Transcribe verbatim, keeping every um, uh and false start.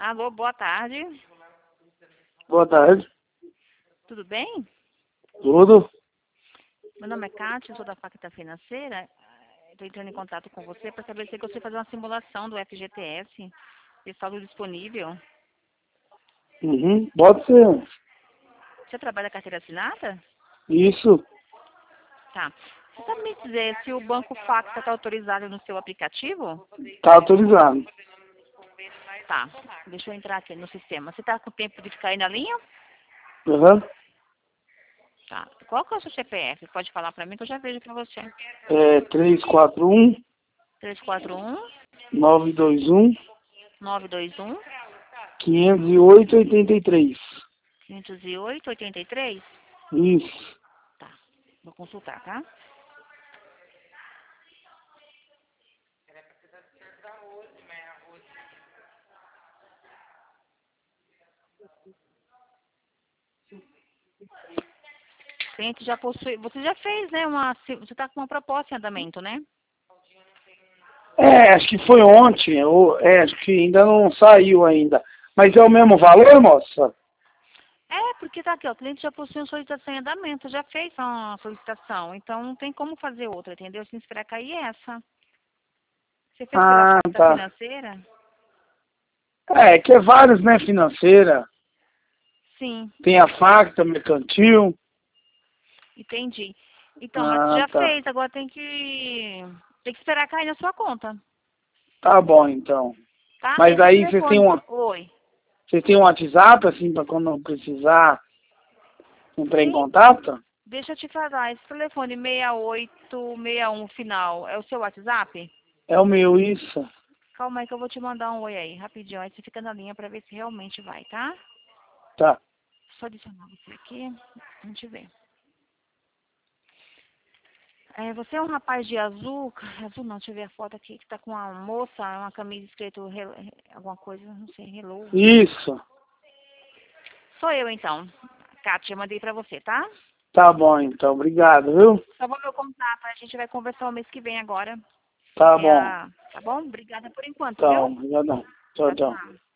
Alô, boa tarde. Boa tarde. Tudo bem? Tudo? Meu nome é Kátia, eu sou da Facta Financeira. Estou entrando em contato com você para saber se você consegue fazer uma simulação do F G T S. Está disponível. Uhum. Pode ser. Você trabalha carteira assinada? Isso. Tá. Você sabe me dizer se o Banco Facta está autorizado no seu aplicativo? Tá autorizado. Tá. Deixa eu entrar aqui no sistema. Você está com tempo de ficar aí na linha? Uhum. Tá. Qual que é o seu C P F? Pode falar para mim que eu já vejo para você. É três quatro um, três quatro um, nove dois um, nove dois um, quinhentos e oito, oitenta e três. quinhentos e oito, oitenta e três? Isso. Tá. Vou consultar, tá? O cliente já possui. Você já fez, né? Uma, você está com uma proposta em andamento, né? É, acho que foi ontem. Ou, é, acho que ainda não saiu ainda. Mas é o mesmo valor, moça? É, porque tá aqui, ó, o cliente já possui uma solicitação em andamento, já fez uma solicitação, então não tem como fazer outra, entendeu? Se esperar cair essa. Você fez pela Ah, Facta tá. Financeira? É, que é vários, né? Financeira. Sim, Tem a Facta, Mercantil. entendi. Então, mas Ah, já tá. fez, agora tem que tem que esperar cair na sua conta, Tá bom, então. tá? Mas Esse aí vocês têm telefone. uma, Oi. vocês têm um WhatsApp, assim, para quando não precisar entrar em Sim, contato? deixa eu te falar, esse telefone seis oito seis um final é o seu WhatsApp? É o meu, isso. Calma aí que eu vou te mandar um oi aí, rapidinho. Aí você fica na linha pra ver se realmente vai, tá? Tá. Só adicionar você aqui, a gente vê. É, você é um rapaz de azul, azul não, deixa eu ver a foto aqui, que tá com uma moça, uma camisa escrito hello- alguma coisa, não sei, hello. Isso. Sou eu então, Kátia, mandei pra você, tá? Tá bom, então. Obrigado, viu? Tá bom meu contato, a gente vai conversar o mês que vem agora. Tá É bom. a... Tá bom? Obrigada por enquanto, viu? Então, obrigadão. Tchau, Tchau, tchau. tchau.